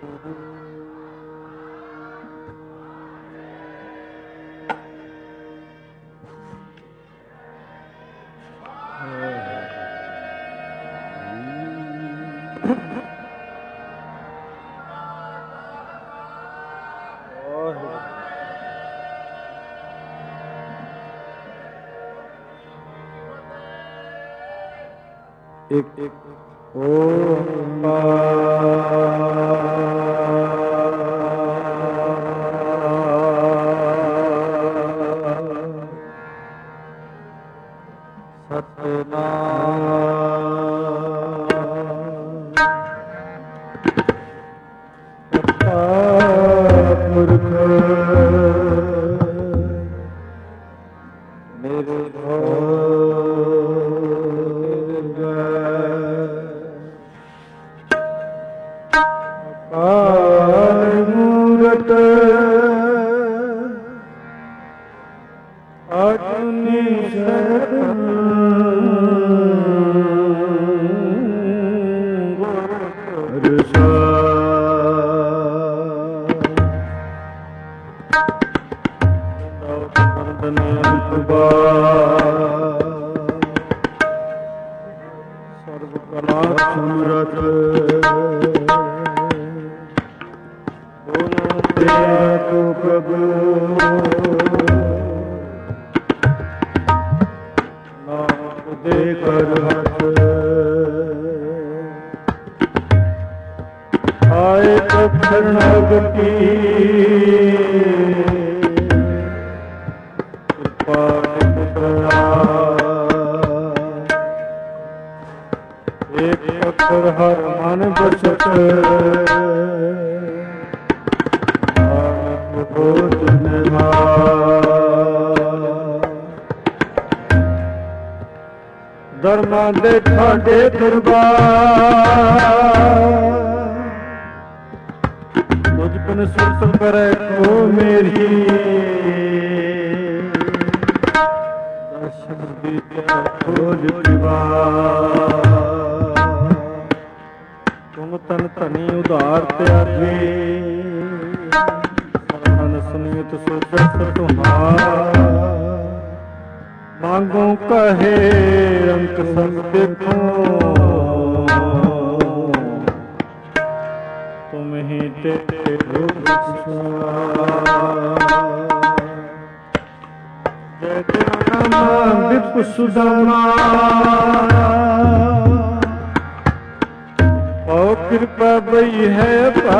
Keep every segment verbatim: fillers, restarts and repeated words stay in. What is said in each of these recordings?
ਇੱਕ ਦਰਮਾਂ ਦੇ ਠਾਡੇ ਦਰਬਾਰ ਤੁਝ ਬਿਨ ਸੁਰਤ ਕਰੇ ਕੋ ਮੇਰੀ ਦਰਸ਼ਨ ਦੀਤਾ ਖੋਜ ਦੀਵਾਰ ਤੁਮ ਤਨ ਧਨੀ ਉਧਾਰ ਤਿਆਗੀ ਸਰਨ ਸੁਨੀਤ ਸੁਜਤ ਤੁਮਾਰ ਮੰਗੋ ਕਹੇ ਅੰਕ ਸੰਗ ਦੇਖੋ ਤੁਮ ਹੀ ਤੇ ਰੂਪ ਜੈ ਤੇਰਾ ਨਾਮ ਵਿਪ ਸੁਦਾਮਾ ਓ ਕਿਰਪਾ ਬਈ ਹੈ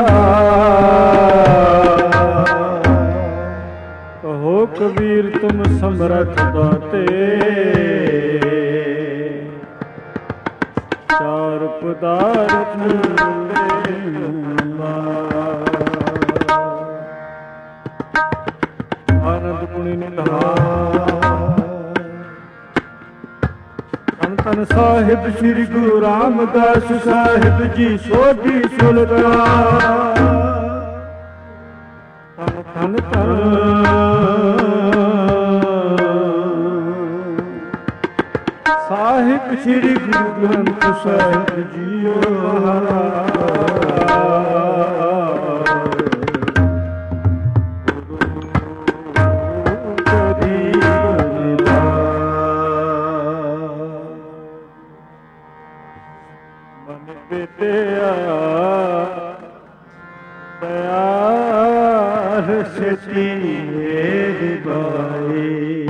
ਕਹੋ ਕਬੀਰ ਤੁਮ ਸਮਰਥ ਦਾਤੇ ਚਾਰ ਪਦਾਰਥ ਆਨੰਦ ਗੁਣੀ ਨਿਧਾਨ ਧੰਨ ਧੰਨ ਸਾਹਿਬ ਸ੍ਰੀ ਗੁਰੂ ਰਾਮਦਾਸ ਸਾਹਿਬ ਜੀ ਸੋਢੀ ਸੁਲਗਾ ਧੰਨ ਧੰਨ ਧੰਨ ਸਾਹਿਬ ਸ੍ਰੀ ਗੁਰੂ ਗ੍ਰੰਥ ਸਾਹਿਬ ਜੀਓ ਮਨ ਬੇਟਿਆ ਪਿਆਰ ਸੱਚੀ ਮੇਰੀ ਬਾਈ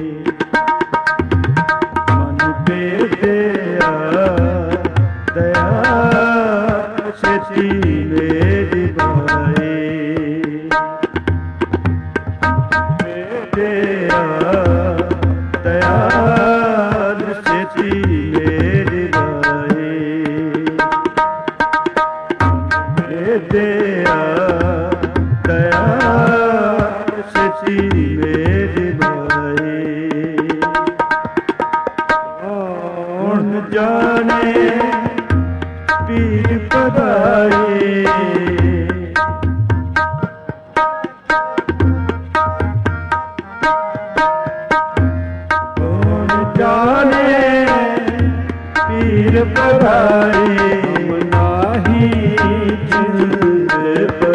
ਮੇਰੀ ਬਾਈ ਮੇਰਿਆ ਦਇਆਲ ਸੇਤੀ ਮੇਰੀ ਬਾਈ ਮੇਰਿਆ ਦਇਆਲ ਸੇਤੀ ਮੇਰੀ ਬਾਈ ਕੌਣ ਜਾਣੇ ਪੀਰ ਪਦਾਈ ਕੌਣ ਜਾਣੇ ਪੀਰ ਪਦਾਈ ਨਾਹੀ ਜਿੰਦ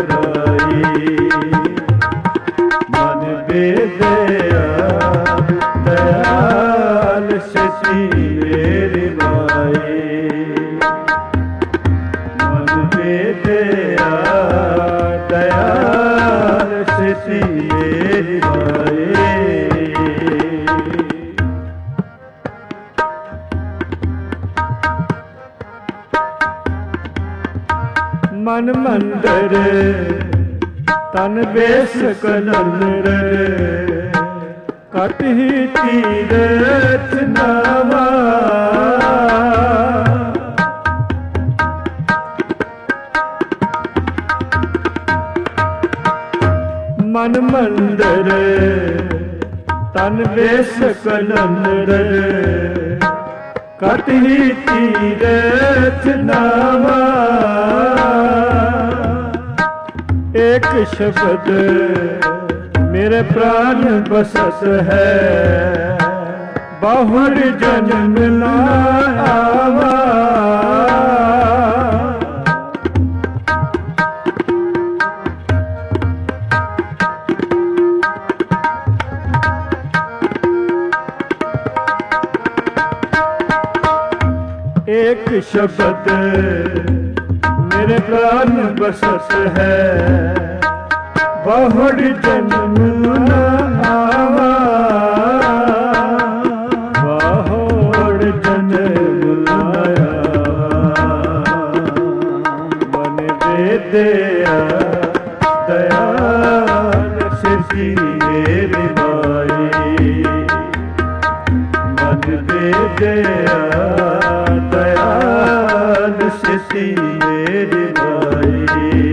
मन मंदिर तन बेस कलन रे कट ही तीरथ नामा मन मंदिर तन बेस कलन रे कट ही तीरथ नामा एक शब्द मेरे प्राण बसत है बहुर जन्म ना आवा एक शब्द मेरे प्राण बसत है बहुर जन्म न आवा बहुर जन्म न आवा मन दे दया दयाल सिद्धि मेरी माई मन दे दया दयाल सिद्धि मेरी माई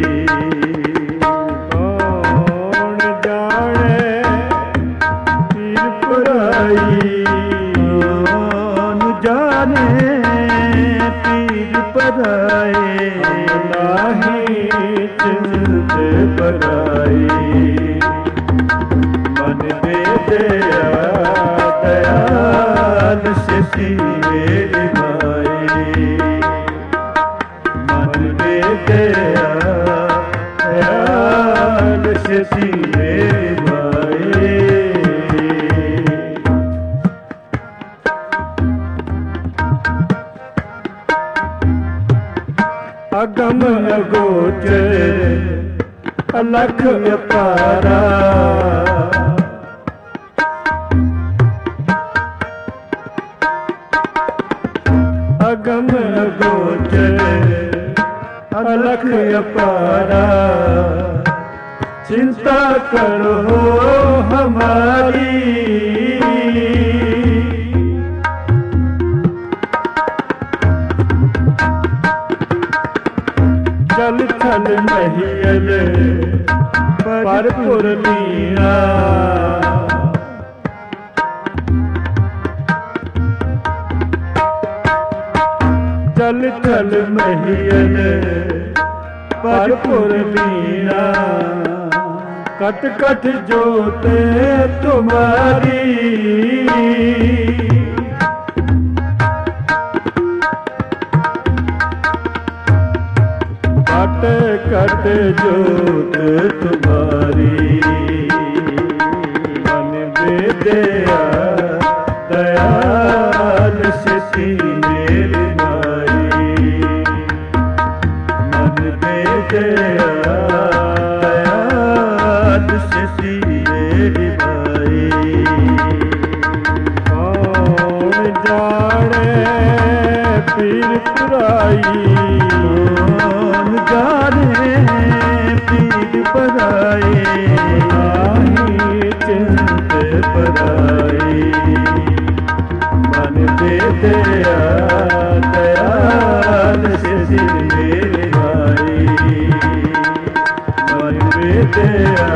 कौन जाने पीर पराई कौन जाने पीर पराई नाही चिंत पराई मन दे दया दयाल सिद्धि मेरी माई मन दे दया दयाल सिद्धि मेरी माई अगम अगोचर अलख अपारा अगम अगोचर अलख अपारा चिंता करो हमारी जल थल महियल पर पुरलिया जल थल महियल पर पुरलिया कट कट जोते तुम्हारी कट कट जोत तुम्हारी मन दे दया दयाल सिद्धि मेरी माई मन दे दया दयाल सिद्धि मेरी माई कौन जाने पीर पुराई जाने पीर पराई नाही चिंत पराई मन दे दया दयाल सिद्धि मेरी माई मन दे दया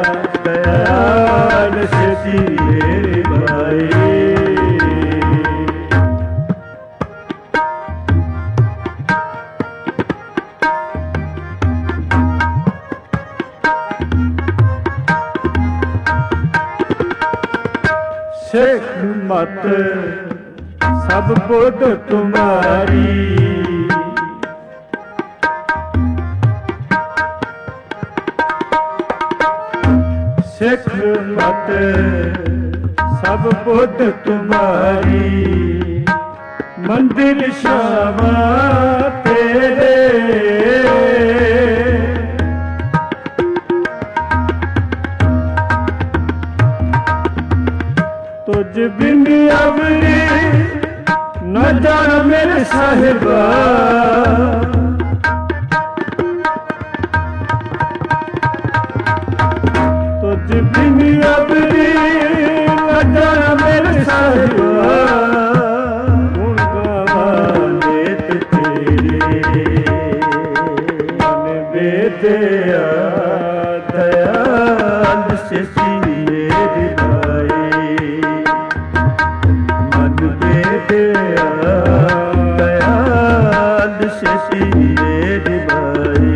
दयाल सिद्धि मेरी माई सिख मत सब बुध तुम्हारी सिख मत सब बुध तुम्हारी मंदिर श्यामा तेरे तुझ बिन अवरी न जान मेरे साहिबा बिन अबरी नजर मेरे साहिबा गुण गावाने तेरे मन बेदया दयाल से मेरी भाई मन बेदया दयाल से मेरी भाई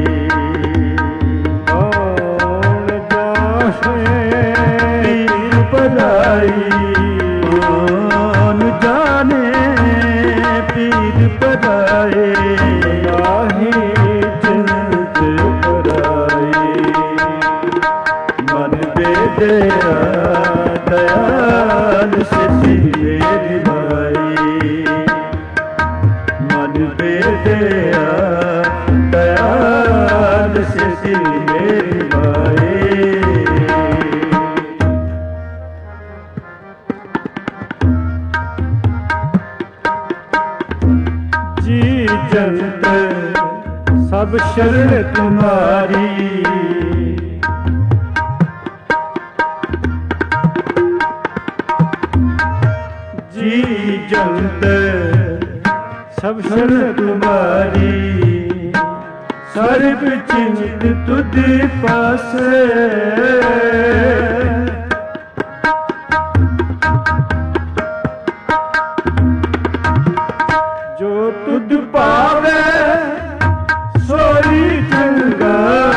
कौन जाने पीर पराए नाही चिंत पराए मन बेदया दयाल से मेरी भाई मन बेदया दयाल से मेरी भाई जंत सब शरण तुम्हारी जी जंत सब शरण तुम्हारी सर्व चिंत तुझ पास जो तुझ पावे सोई चंगा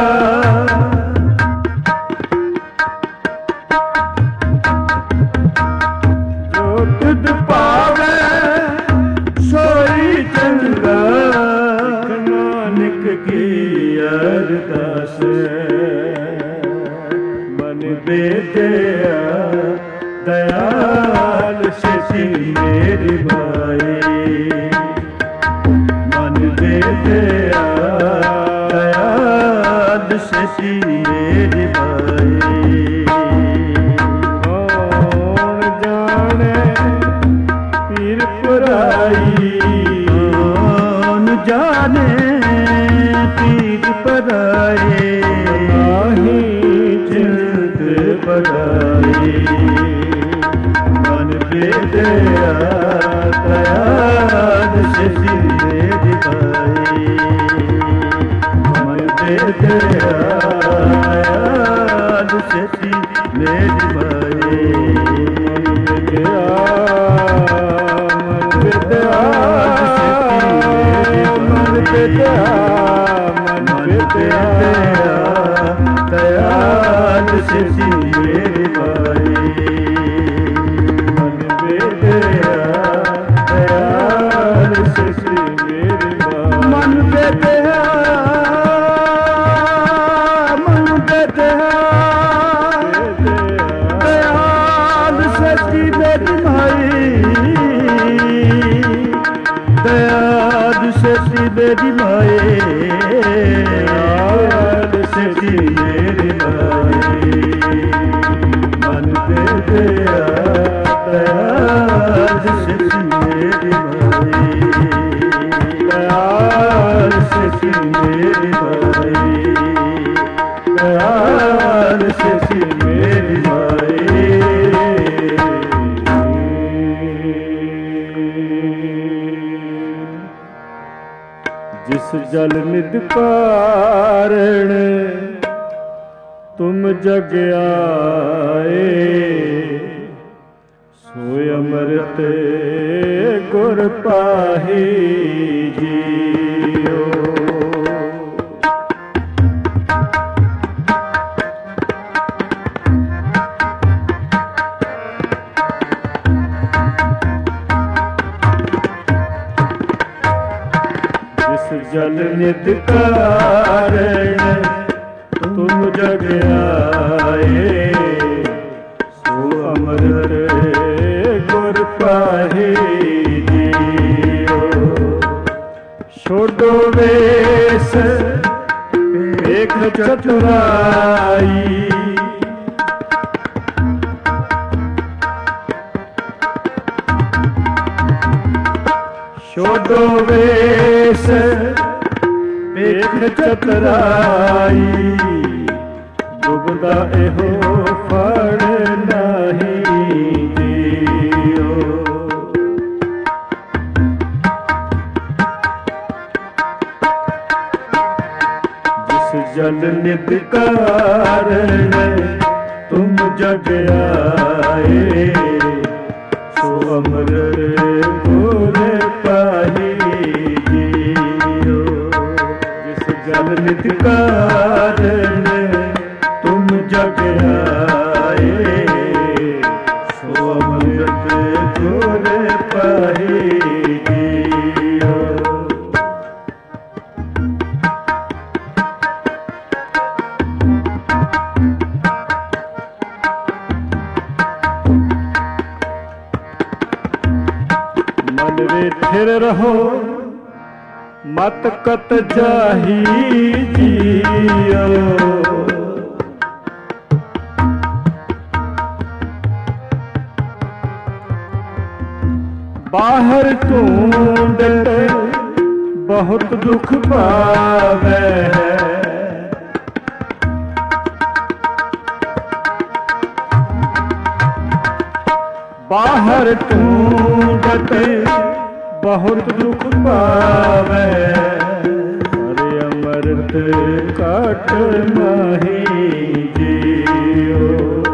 जो तुझ पावे सोई चंगा नानक की अरदास मन बेदया दयाल से मेरी भाई बेदया दयाल से मेरी भाई कौन जाने पीर पराई कौन जाने पीर पराए नाही चिंत पराई मन बेदया दयाल से मेरी भाई मन बेदया दयाल से मेरी भाई मन बेदया मन बेदया दयाल से मेरी भाई मन बेदया दयाल से मेरी भाई मन बेदया मन बेदया दयाल से मेरी भाई दयाल से मेरी भाई दयाल से मेरी भाई मन बेदया दयाल से मेरी भाई दयाल से मेरी भाई दयाल से मेरी भाई जिस जल निध कारण तुम जग आए सो अमृत गुर पाही जियो जल निध कारण तुम जग आए सो अमृत गुर पाहे जियो छोड़ो वेश एक चतुराई छोड़ो वेश देख चतुराई डुबदा एहो फड़ नहीं जियो। जिस जल नित कारण तुम जग आए, सो अमृत घोर पाही जियो। जिस जल नित कारण तुम जग आए, सो अमृत घोर पाही जियो। मन रे थिर रहो मत कत जाही जियो। बाहर ढूंढत बहुत दुख पावे है, बाहर ढूंढत बहुत दुख पावे, अरे अमृत काट नहीं जियो।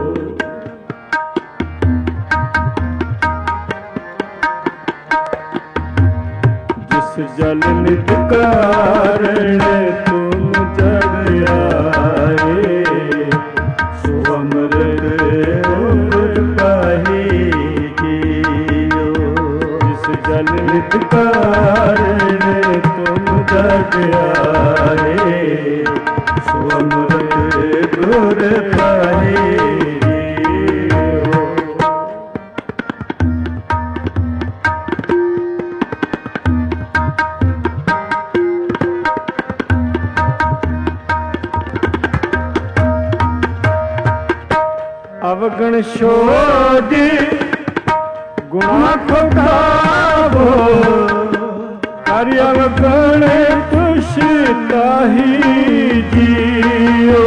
जल नित कारण तुम जग आए, सो अमृत घोर पाही जियो। जिस जल नित कारण तुम जग आए, सो अमृत घोर पाही जियो। अवगण शोध गुणा को गावो, कार्य अवगण तुष्टा ही जियो।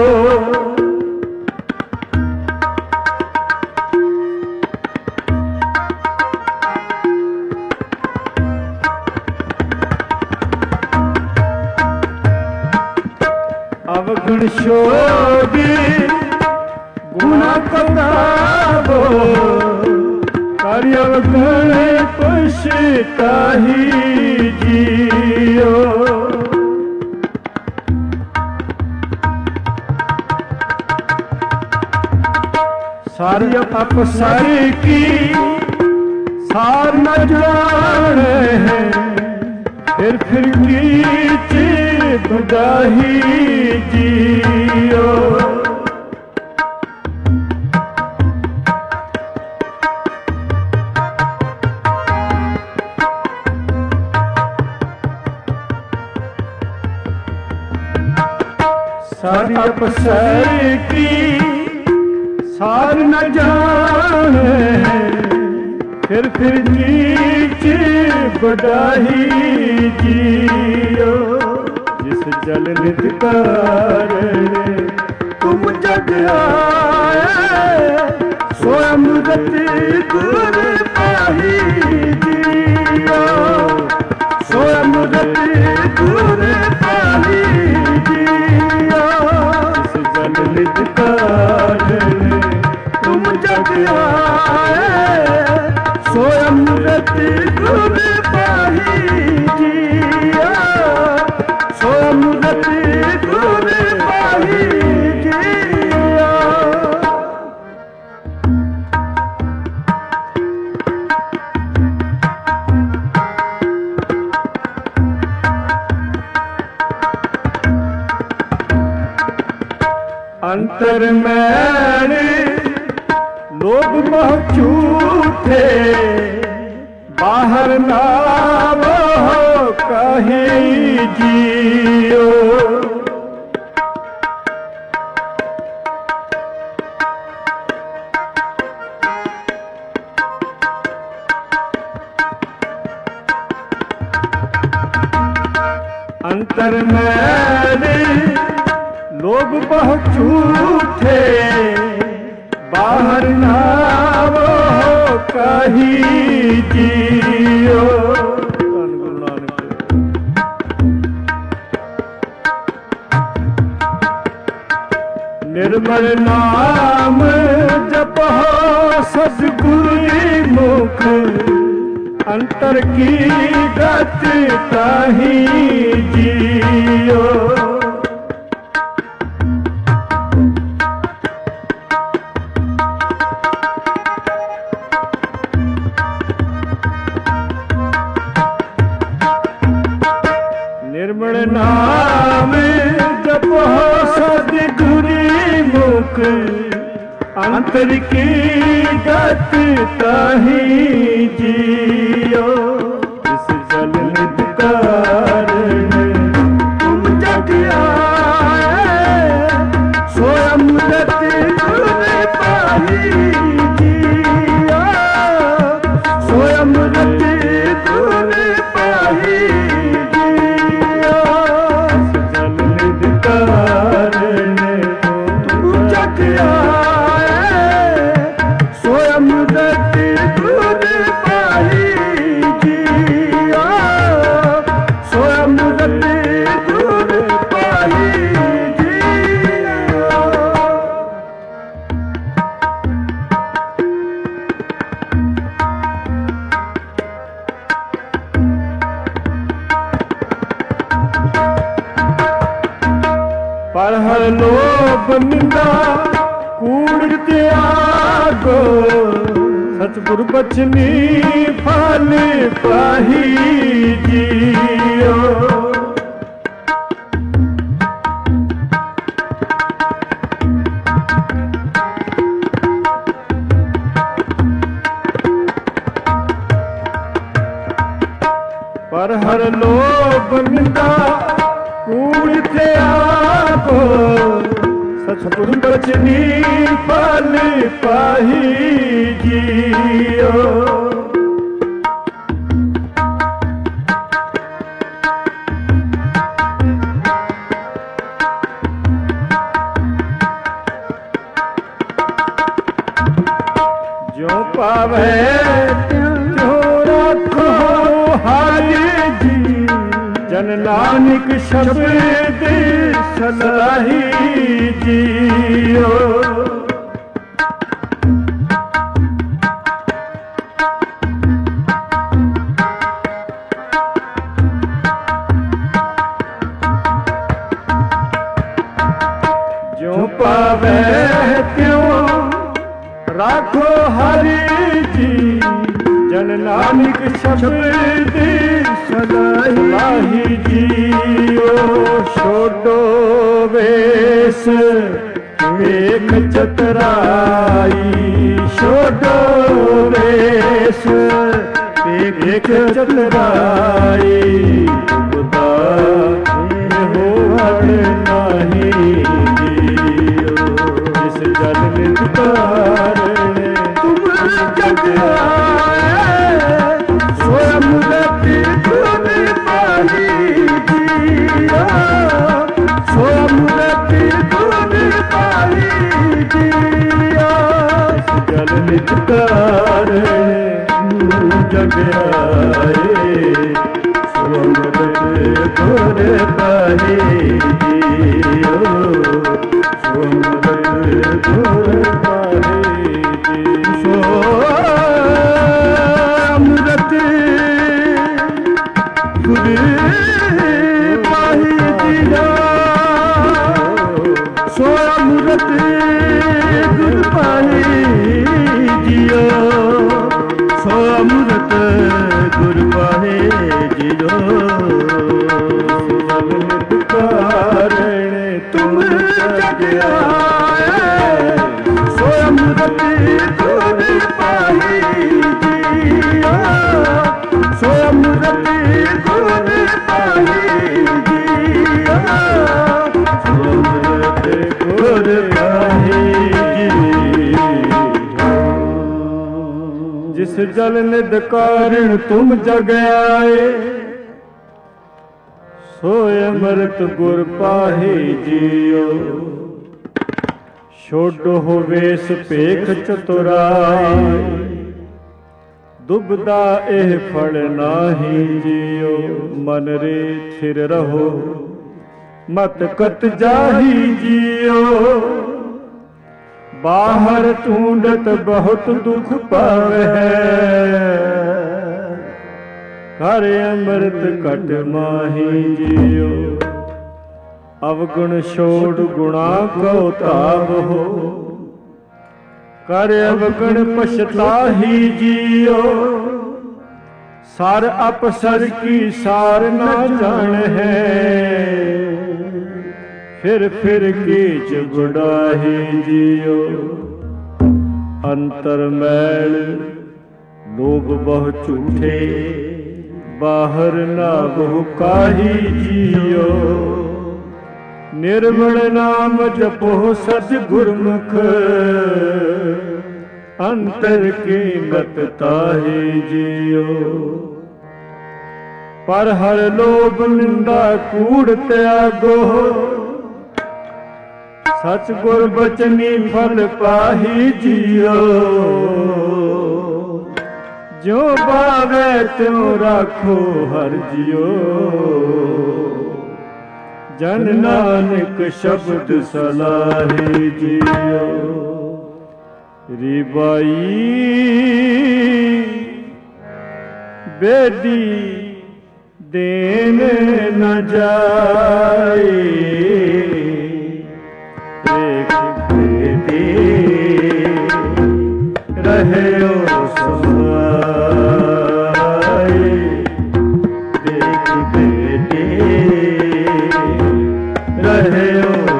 अवगण शोध गुणा को गावो, कार्य अवगण तुष्टा ही जियो। सारी अपसारी की सार न जाने है, फिर फिर कीच बदाही जियो। सारी अपसारी की सार न जाने, फिर फिर नीच बड़ाही जियो। जिस जल नित कारण तुम जग आए, सो अमृत घोर पाही जियो। सो अमृत घोर पाही जियो। जिस जल नित कारण तुम जग आए, सो अमृत घोर पाही जियो। सो अमृत घोर पाही जियो। अंतर मैंने लोग मोह झूठे, बाहर नाम हो कहीं जियो। अंतर मैंने लोग बहुत झूठे, पाही जियो। गुरु नानक निर्मल नाम जपो सतगुरु मुख, अंतर की गत ताही जियो। निर्मल नाम जपो सतगुरु मुख, अंतर की गत ताही जियो। इस जल नित कारण तुम जग आए, सो अमृत गुर पाही जियो। सो अमृत गुर पाही जियो। इस जल नित कारण तुम जग आए, सो अमृत गुर पाही जियो। सो अमृत गुर पाही जियो। पर हर लोभ निंदा कूड़ त्यागो, सतगुरु बचनी फल पाही जियो। पर हर लोभ निंदा कूड़ त्यागो, सतगुरु बचनी फल पाही जियो। जो पावे त्यों रखो हारी जी, जन नानक शब्द सलाही जियो। जो पावे त्यों राखो हरि जी, जन नानक शब्द सलाही जियो। छोड़ो वेश एक चतुराई, छोड़ो वेश एक चतुराई। खुदा हो हर नहीं जियो। जिस जल नित कारण तुम जग आए, सो अमृत गुर पाही जियो। सो अमृत गुर पाही जियो। जल नित कारण जग आए, सो अमृत गुर पाही जियो। सो अमृत गुर पाही जियो। अमृत गुर पाही जियो। सो अमृत गुर पाही जियो। सो अमृत गुर पाही जियो। कारण तुम जग आए, सो अमृत गुर पाही जियो। सो अमृत गुर पाही जियो। सो अमृत गुर पाही जियो। जिस जल निध कारण तुम जग आए, सो अमृत गुर पाही जियो। छोड़ो हो वेश पेख चतुराई, दुबदा एह फल नाही जियो, मन रे थिर रहो मत कत जाही जियो। बाहर ढूंढत बहुत दुख पावे, कर अमृत कट माही जियो। अवगुण छोड़ गुणा को ताब हो, कर अवगुण पछताही जियो। सार अपसर की सार न जान है, फिर फिर कीच गुड़ाही जियो। अंतर मैल लोभ बहु झूठे, बाहर ना बहु काही जियो। निर्मल नाम जपो सद गुरमुख, अंतर की मत ताही जियो। पर हर लोभ निंदा कूड़ त्यागो, सच गुर बचनी फल पाही जियो। जो बावे त्यों राखो हर जियो, जन नानक शब्द सलाही जियो। रिबाई बेदी देन न जाए, देख बेदी रहे ओ समाए। देख बेदी रहे ओ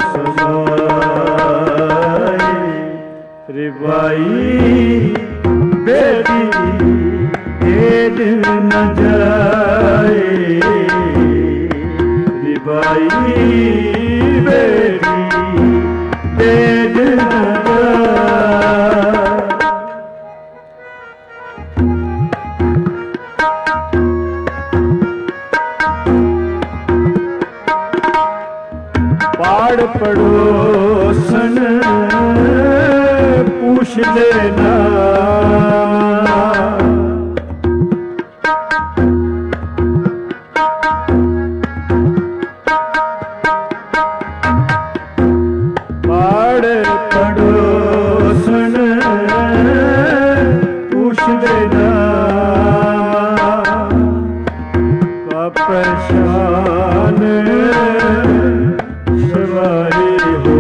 समाए। रिबाई बेदी देद न जाए, रिबाई बेदी देद न जाए। पाड़ पड़ोसन पूछ लेना, पाड़ पड़ोसन पूछ लेना। का पहचान सवारी हो,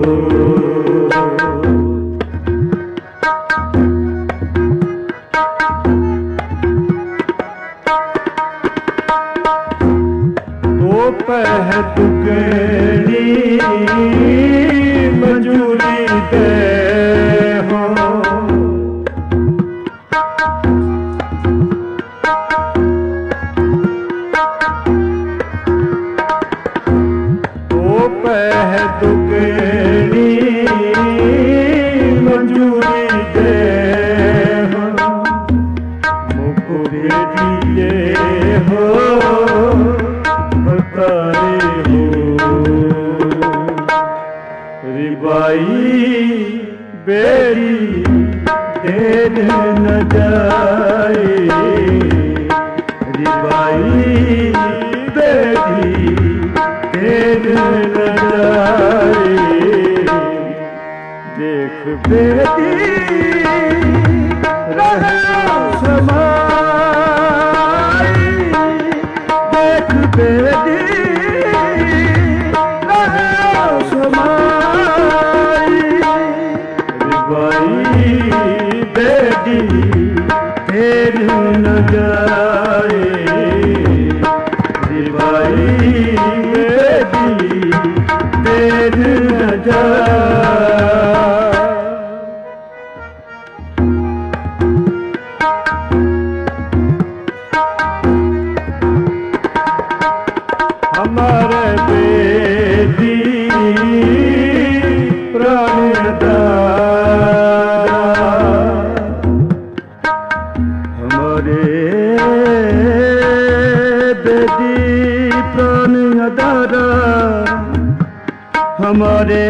तो पह दुगनी मंजूरी दे हो। तो पह दुगनी मंजूरी दे हो, मुख भेजिए हो बताए हो। रिबाई बेरी देद न जाए, रिबाई बेरी देद न जाए। देख बेदी रहे समाई, देख बेदी रहे समाई। रिबाई बेदी देद न जाए, रिबाई बेदी देद न जाए। हमारे बेदी प्राणदाता, हमारे बेदी प्राणदाता, हमारे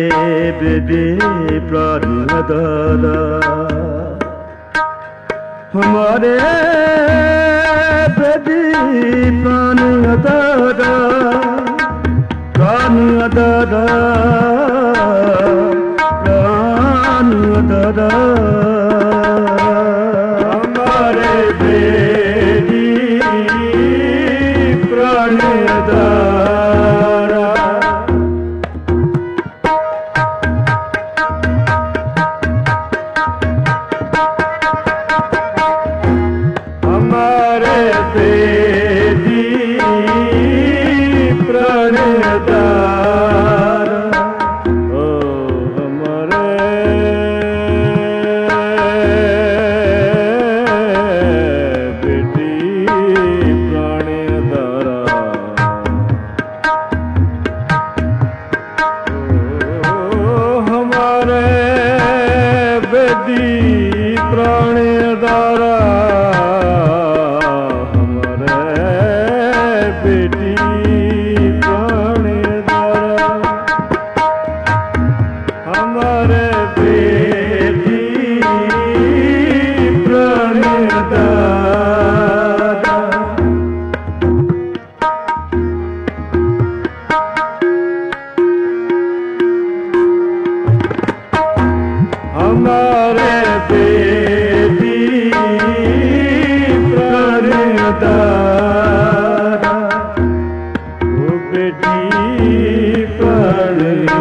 बेदी प्राणदाता। हमारे बेदी प्राण अदारा प्राण अदारा प्राण अदारा हमारे बेदी प्राण अदारा हमारे बेदी प्राण अदारा ओ हमारे बेदी प्राण अदारा ओ हमारे बेदी प्राण अदारा बेटी प्राण अदारा हमारे बेटी प्राण अदारा हमारे बेटी प्राण अदारा बेटी प्राण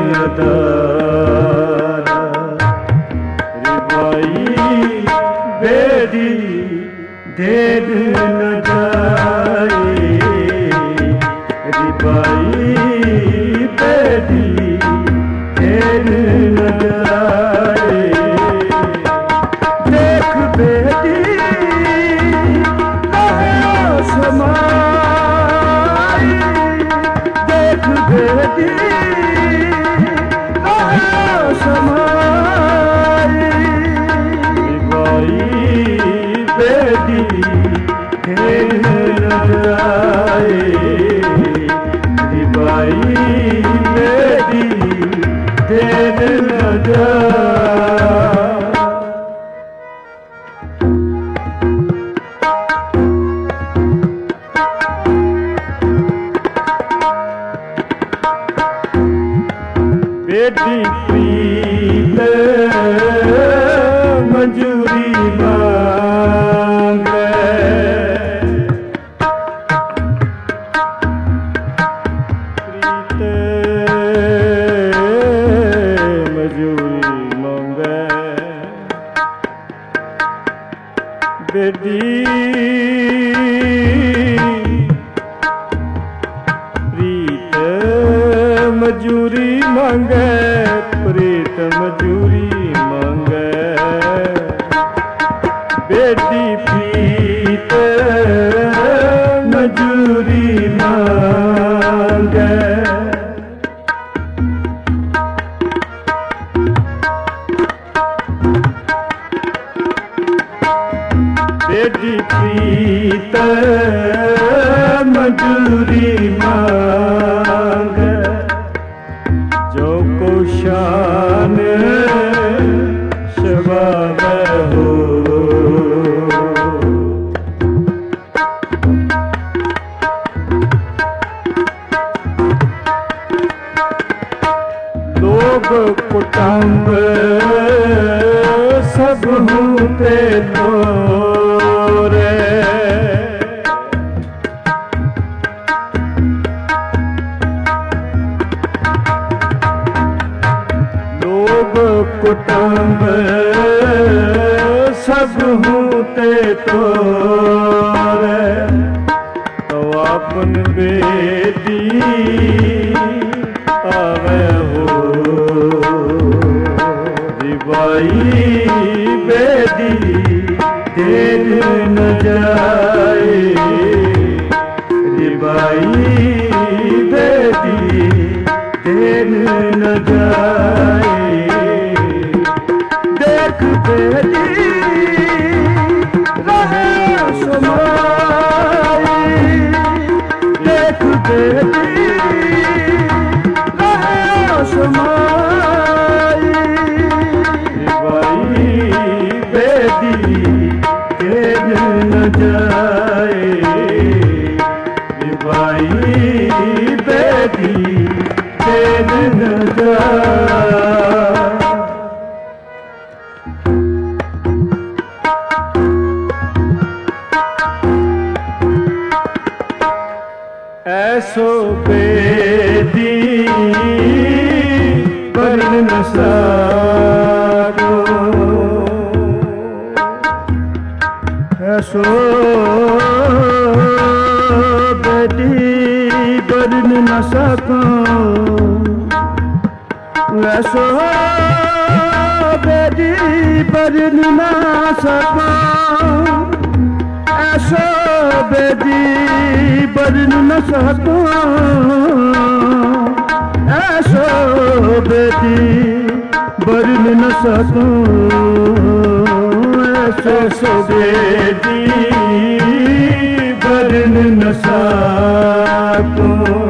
अदारा रिबाई बेटी देर न जाए रिबाई बेटी देर न जाए देख बेटी समाई देख बेटी समाई रिबाई बेटी देर न जाए रिबाई बेटी देर न जाए बेटी प्रीत मंजूरी मांगे प्रीत मंजूरी मांगे बेटी प्रीत मजूरी मांगे प्रीत मजूरी मांगे बेटी प्रीत मजूरी मांगे बेटी प्रीत मजूरी मांगे जो को शान शबाब हो लोग कुटुंब सब होते तोरे कुटुंब सब होते तोरे तो अपन बेटी आवे हो रिबाई बेटी देर न जाए रिबाई बेटी देर न जाए देख बेटी रहे समाई देख बेटी रहे समाई रिबाई बेटी न जाए। ऐसो बेदी बरन न सको, ऐसो बेदी बरन न सको, ऐसो बेदी बरन न सको, ऐसो बेदी बरन न सको, ऐसो बेदी बरन न सको, ऐसो बेदी बरन न सको।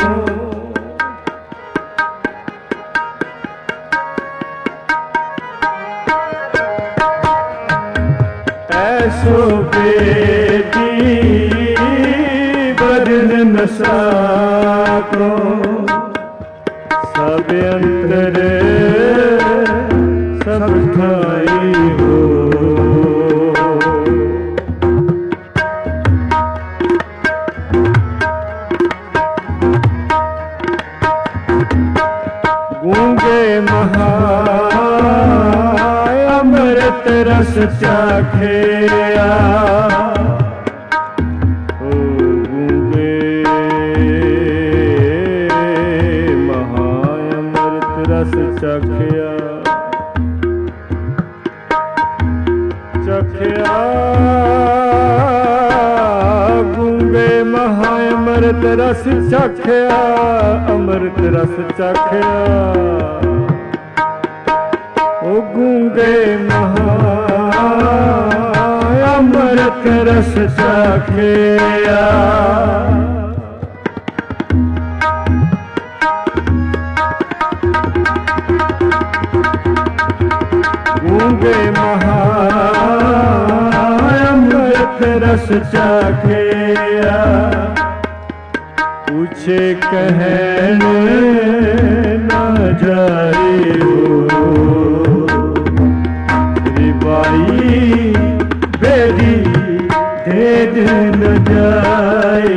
ऐसो बेदी बरन न सको, सब अंतर सब ठाई हो। गूंगे महा अमृत रस चाखिया, चखिया चखिया गूंगे महा अमृत रस चखिया, अमृत रस चखिया ओ गूंगे महा अमृत रस चखिया। गूंगे महा अमृत रस चाखिया, पूछे कहन न जाए हो। रिबाई बेदी भेद न जाए,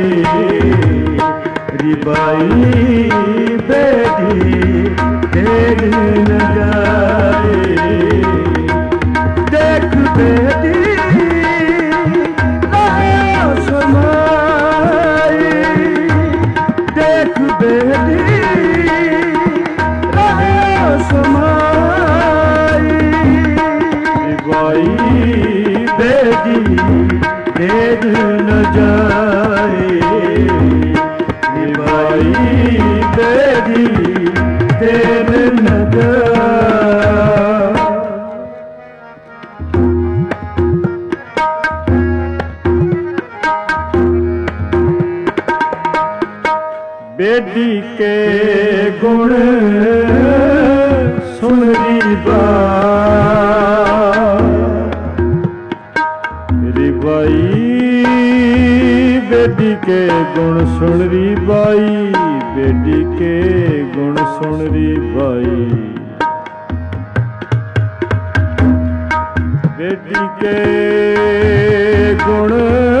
रिबाई बेदी भेद न जाए। देख बेदी रहे समाई, देख बेदी रहे समाई। रिबाई बेदी भेद न जाए, रिबाई बेदी भेद न जाए। बेदी के गुण सुन री बाई, बेदी के गुण सुन री बाई, बेदी के गुण सुन री बाई। बेदी के गुण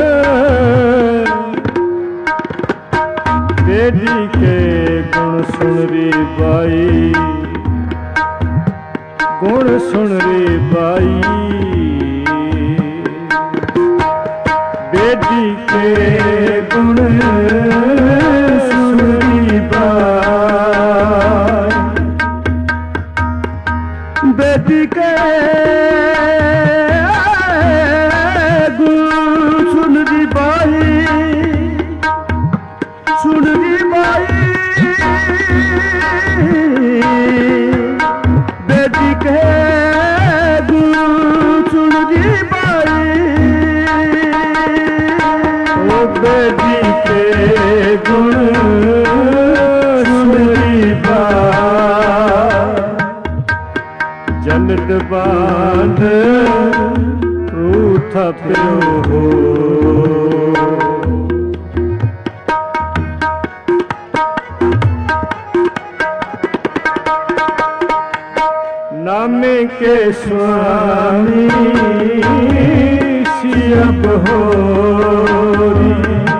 बेदी के गुण सुन री बाई, गुण सुन री बाई। बेदी के गुण सुन री बाई, बेदी के गुण सुन री बाई, सुन री बाई। बेदी के गुण सुन री बाई, ओ बेदी के गुण सुन री बाई। जलद बांध रूठा पियो हो, के स्वामी सियब होरी।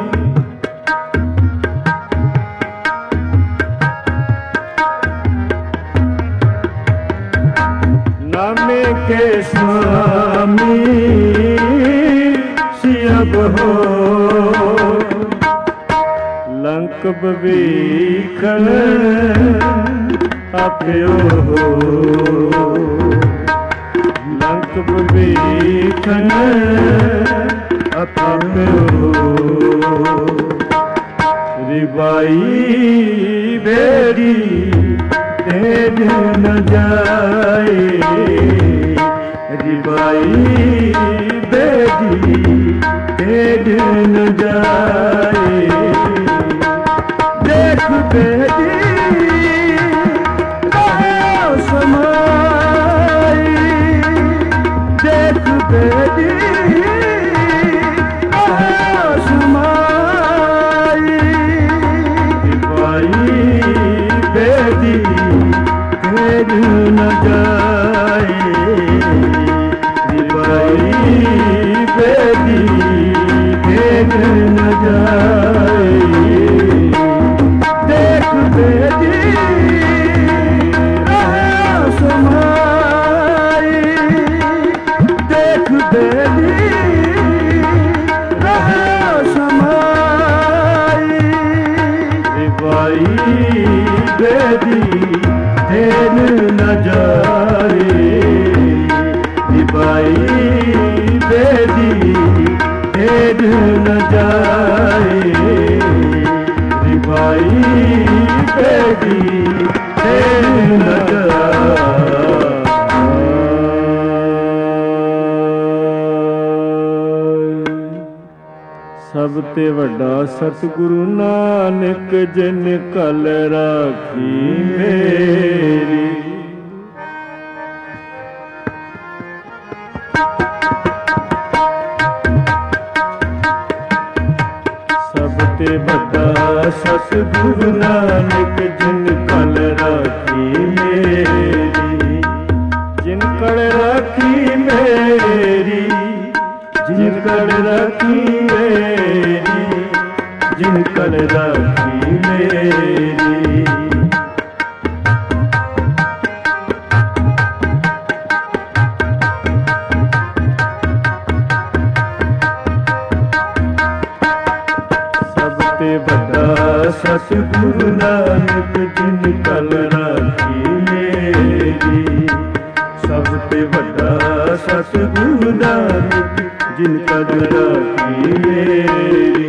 नामे के स्वामी सियब हो लंक बवीखन आप्यो हो। लंक बवीखन आप्यो हो। रिबाई बेड़ी तेज न जाए। रिबाई बेड़ी तेज न जाए। देख बेड़ी कहाँ समाई। देख बेड़ी कहाँ समाई। रिबाई बेड़ी तेज न जाए। रिबाई बेड़ी तेज न जाए। देख बेड़ी कहाँ समाई। देख बेड़ी कहाँ समाई। रिबाई बेड़ी तेज न जाए। रिबाई बेड़ी तेज न जाए। रिबाई बेड़ी तेज न जाए। सब ते वड्डा सतगुरु नानक जिन कल राखी मेरी। सब ते वड्डा सतगुरु नानक जिन कल राखी मेरी। जिन कल राखी मेरी। जिन कल राखी मेरी। जिन कल राखी मेरी। सबते बड़ा सतगुरु नानक जिन कल राखी मेरी। सबते बड़ा सतगुरु नानक जिन कल राखी मेरी।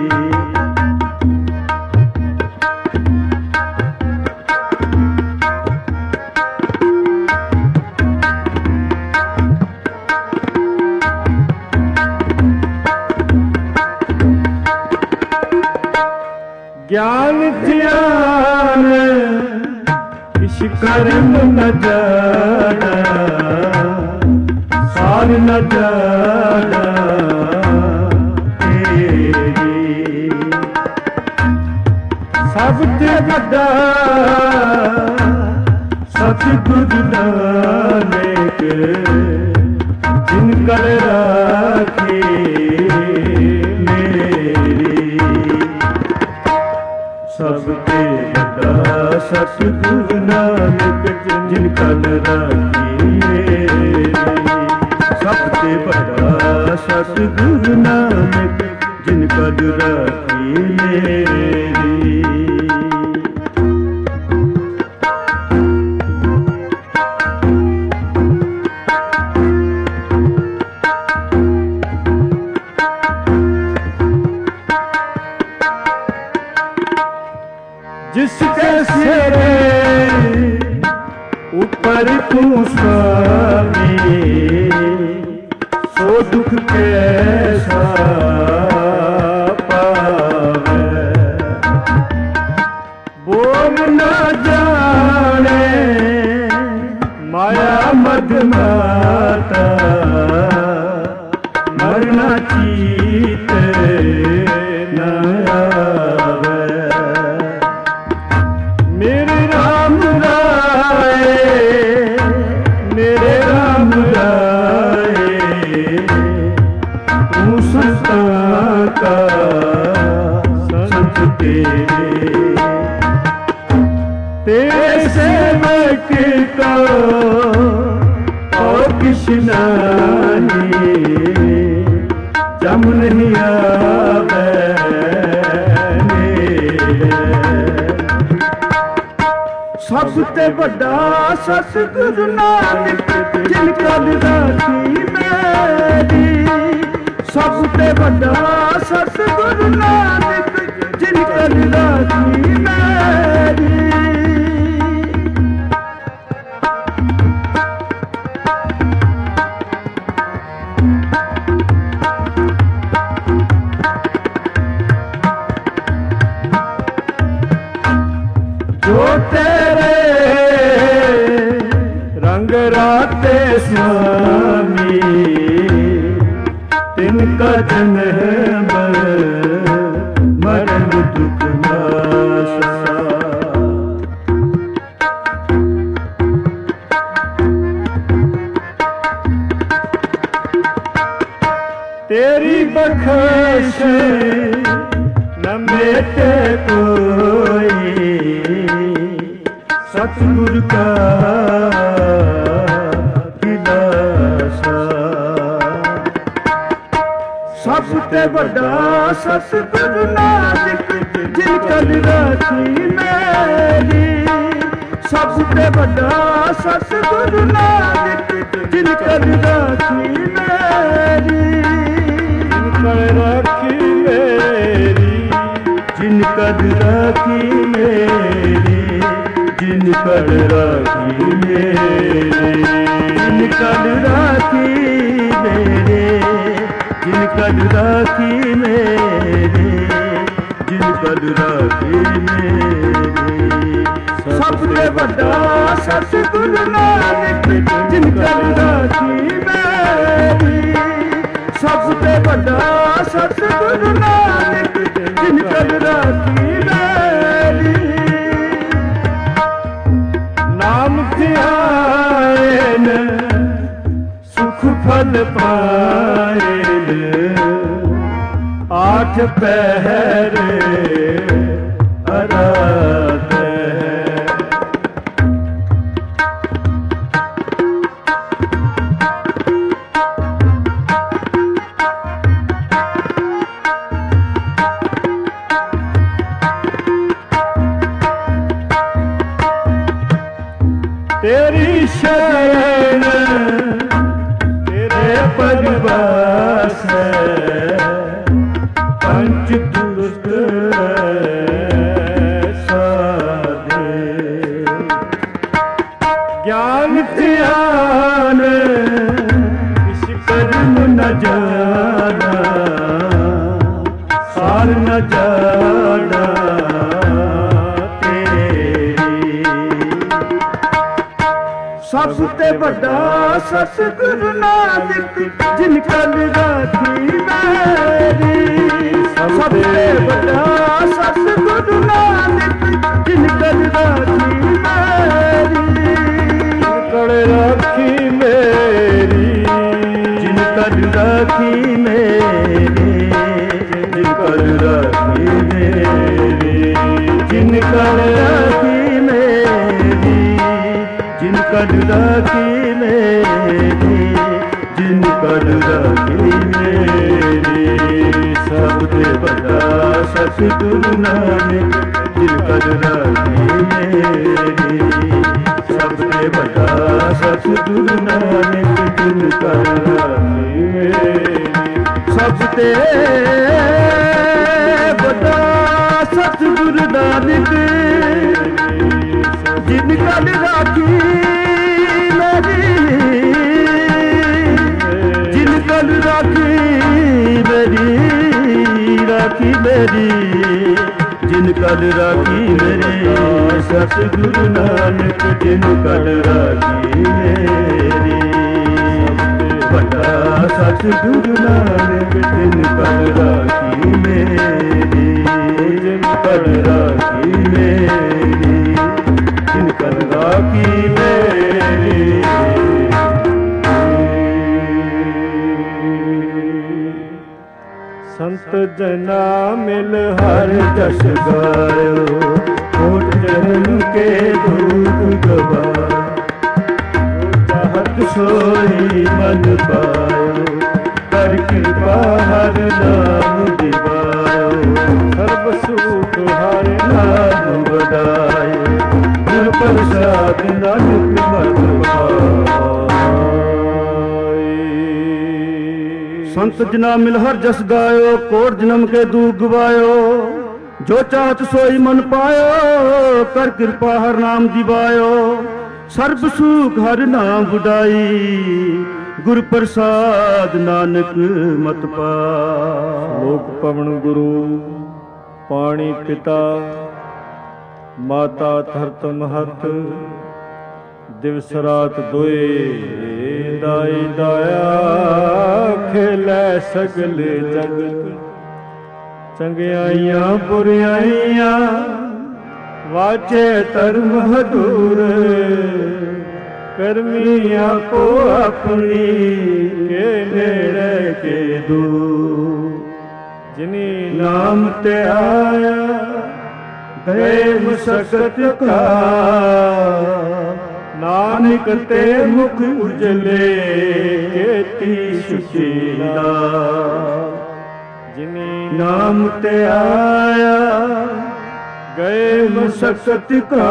ज्ञान ध्यान किस कर्म न जाना। सार न जाना तेरी। सबते वड्डा सतगुरु नानक जिन कल राखी मेरी। सबते वड्डा सतगुरु नानक जिन कल राखी मेरी। सबते वड्डा सतगुरु नानक जिन कल राखी मेरी। जिसके सिरे ऊपर तू स्वामी। सो दुख कैसा पावे। बोल न जाने माया मद माता। मरना चीत न आवे। मेरे राम राय मेरे तेरे सेवक को ओ कृष्ण जम नहीं आवे सबसे बड़ा सतगुरु नानक जिनका राखी मेरी सबसे बड़ा सतगुरु नानक जिनका राखी मेरी जो तेरे रंग राते स्वामी तिनका जन्म मरण दुख नासा तेरी बख्श न मेटे कोई सतगुरु का दिलासा सबसे बड़ा सतगुरु नानक जिनका राखी मेरी सबसे बड़ा सतगुरु नानक जिनका राखी मेरी जिनका राखी मेरी जिनका राखी मेरी जिनका राखी मेरे जिनका राखी मेरे जिनका राखी मेरे जिनका राखी मेरे सबसे बड़ा सतगुरु नानक जिनका राखी मेरी सबसे बड़ा सतगुरु नानक जिनका राखी मेरी नाम ध्यान सुख फल पाए आठ पहर आराध तेरी शरण तेरे परिवास पंच दुष्ट साधे ज्ञान ध्यान इस कर्म न जाना सार न जाना सबसे बड़ा सतगुरु नानक जिनका राखी मेरी सबसे बड़ा सतगुरु नानक जिनका राखी मेरी जिनका राखी मेरी जिनका राखी मेरी जिनका राखी मेरी जिनका राखी मेरी जिनका राखी मेरी जिनका राखी मेरी सबसे बड़ा सतगुरु नानक जिनका राखी मेरी सबसे बड़ा सतगुरु नानक जिनका राखी मेरी सबसे बड़ा सतगुरु नानक जिनका राखी मेरी जिनका राखी मेरी राखी मेरी जिनका राखी मेरे सतगुरु नानक जिनका राखी मेरी बड़ा सतगुरु नानक जिनका राखी मेरी जिनका राखी मेरी जिनका राखी मेरी संत जना मिल हर जस गायो कोट जन्म के दुख गवाए, चाहत सोई मन पायो, कर कृपा हर नाम दिवायो, सर्व सुख हर नाम बधाए, गुर प्रसाद नानक मन पाए। संत जना मिल हर जस गायो, कोट जन्म के दुख गवायो, जो चाहत सोई मन पायो, कर कृपा हर नाम दिवायो, सर्ब सुख हर नाम बुढ़ाई, गुर प्रसाद नानक मत पाए। लोक पवन गुरु पाणी पिता, माता धरत महत, दिवस रात दोए दाई दाया, खेलै सगल जगत, चंगियाइयां बुरियाइयां वाचे धर्म हदूर, करमी आपो अपनी के नेड़े के दूर, जिनी नाम ते आया गए मुसकत का, नानक ते मुख उजले केती सुशीला, जिनी नाम ते आया गए मुसकत का,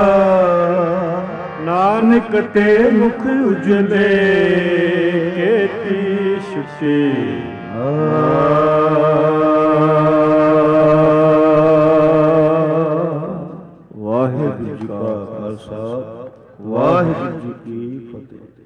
नानक ते मुख उजले केती सुशीला। वाहिगुरू जी का खालसा, वाहिगुरू जी की फतेह।